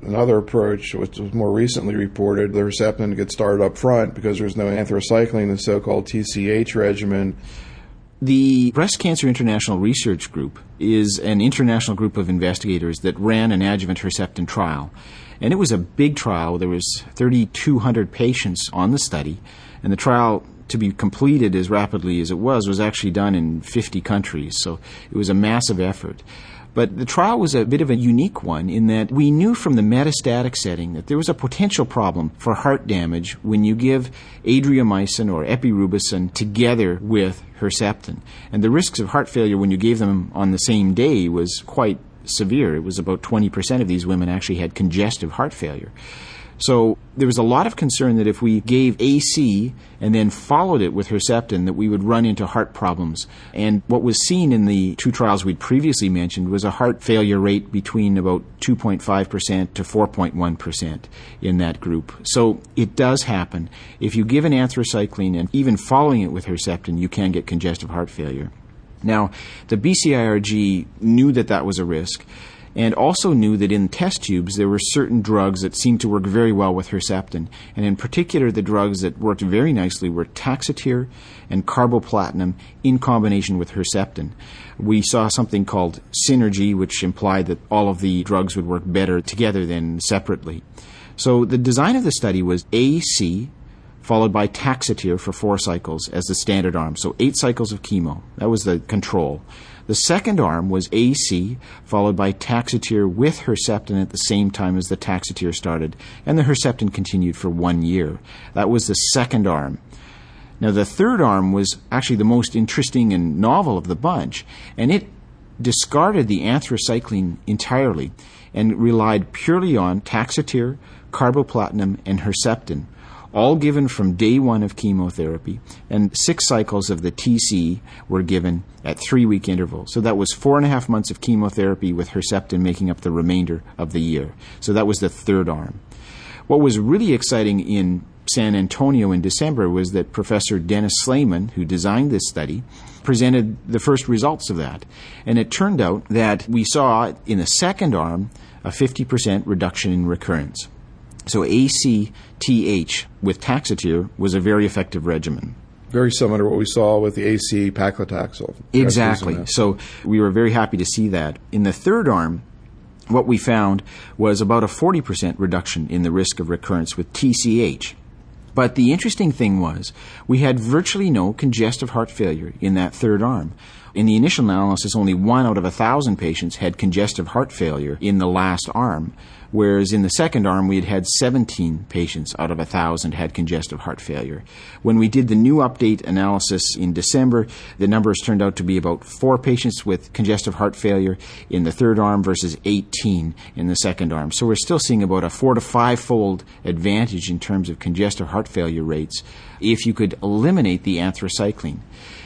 another approach, which was more recently reported, the Herceptin gets started up front because there's no anthracycline, the so-called TCH regimen. The Breast Cancer International Research Group is an international group of investigators that ran an adjuvant Herceptin trial. And it was a big trial. There was 3,200 patients on the study, and the trial, to be completed as rapidly as it was actually done in 50 countries. So it was a massive effort. But the trial was a bit of a unique one in that we knew from the metastatic setting that there was a potential problem for heart damage when you give adriamycin or epirubicin together with Herceptin. And the risks of heart failure when you gave them on the same day was quite severe. It was about 20% of these women actually had congestive heart failure. So there was a lot of concern that if we gave AC and then followed it with Herceptin, that we would run into heart problems. And what was seen in the two trials we'd previously mentioned was a heart failure rate between about 2.5% to 4.1% in that group. So it does happen. If you give an anthracycline and even following it with Herceptin, you can get congestive heart failure. Now, the BCIRG knew that that was a risk, and also knew that in test tubes there were certain drugs that seemed to work very well with Herceptin. And in particular, the drugs that worked very nicely were Taxotere and carboplatin in combination with Herceptin. We saw something called synergy, which implied that all of the drugs would work better together than separately. So the design of the study was AC followed by Taxotere for 4 cycles as the standard arm. So 8 cycles of chemo. That was the control. The second arm was AC, followed by Taxotere with Herceptin at the same time as the Taxotere started, and the Herceptin continued for 1 year. That was the second arm. Now, the third arm was actually the most interesting and novel of the bunch, and it discarded the anthracycline entirely and relied purely on Taxotere, carboplatin, and Herceptin, all given from day 1 of chemotherapy, and 6 cycles of the TC were given at 3-week intervals. So that was 4.5 months of chemotherapy with Herceptin making up the remainder of the year. So that was the third arm. What was really exciting in San Antonio in December was that Professor Dennis Slayman, who designed this study, presented the first results of that. And it turned out that we saw in the second arm a 50% reduction in recurrence. So ACTH with Taxotere was a very effective regimen. Very similar to what we saw with the AC paclitaxel. Exactly. So we were very happy to see that. In the third arm, what we found was about a 40% reduction in the risk of recurrence with TCH. But the interesting thing was we had virtually no congestive heart failure in that third arm. In the initial analysis, only 1 out of 1,000 patients had congestive heart failure in the last arm, whereas in the second arm we had 17 patients out of 1,000 had congestive heart failure. When we did the new update analysis in December, the numbers turned out to be about 4 patients with congestive heart failure in the third arm versus 18 in the second arm. So we're still seeing about a 4 to 5-fold advantage in terms of congestive heart failure rates if you could eliminate the anthracycline.